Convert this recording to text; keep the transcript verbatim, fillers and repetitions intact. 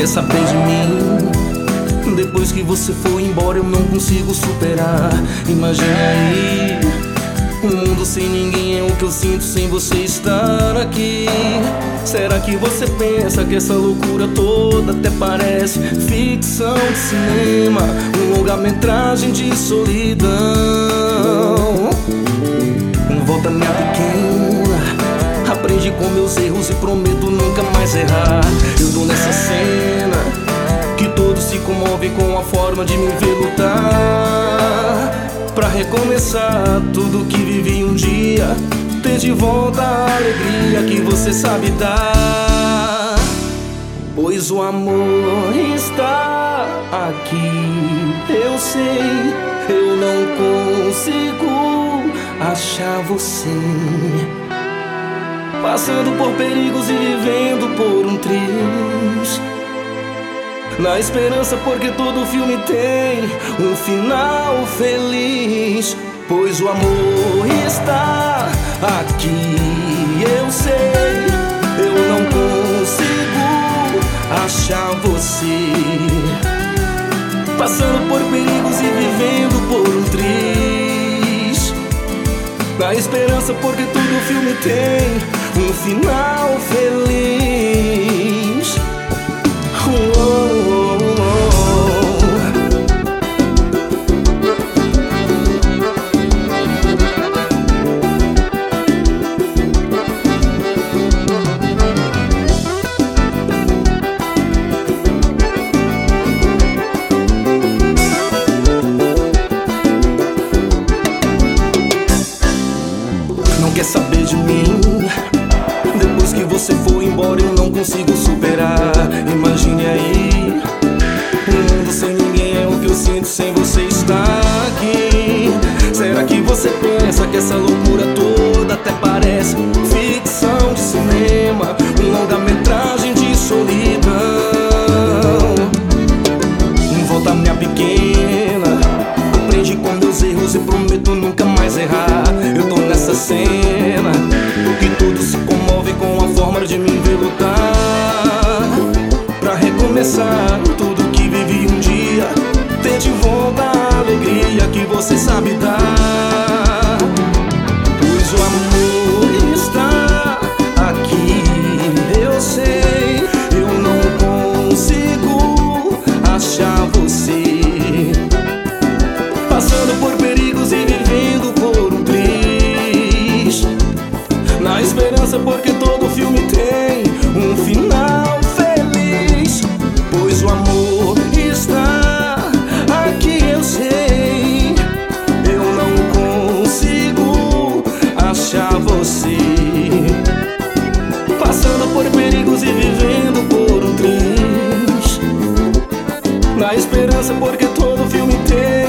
quer saber de mim. Depois que você foi embora eu não consigo superar. Imagina aí, um mundo sem ninguém é o que eu sinto sem você estar aqui. Será que você pensa que essa loucura toda até parece ficção de cinema, um longa-metragem de solidão? Volta, minha pequena, aprendi com meus erros e prometo nunca mais errar. Eu tô nessa cena que todos se comovem com a forma de me ver lutar, pra recomeçar tudo que vivi um dia, ter de volta a alegria que você sabe dar. Pois o amor está aqui, eu sei, eu não consigo achar você, passando por perigos e vivendo por um triz, na esperança porque todo filme tem um final feliz. Pois o amor está aqui, eu sei, eu não consigo achar você, passando por perigos e vivendo por um triz, na esperança porque todo filme tem um final feliz. Oh, oh, oh, oh. Não quer saber de mim. Depois que você foi embora eu não consigo superar. Imagine aí, um mundo sem ninguém é o que eu sinto sem você estar aqui. Será que você pensa que essa loucura toda até parece ficção de cinema, um longa-metragem de solidão? Volta, minha pequena, aprendi com meus erros e prometo nunca mais errar. Eu tô nessa cena que todos se comovem com a forma de me ver lutar, pra recomeçar tudo que vivi um dia, ter de volta a alegria que você sabe dar. Pois o amor está aqui, eu sei, eu não consigo achar você, passando por perigos e vivendo por um triz, na esperança porque todo filme tem um final feliz. Pois o amor está aqui, eu sei, eu não consigo achar você, passando por perigos e vivendo por um triz, na esperança porque todo filme tem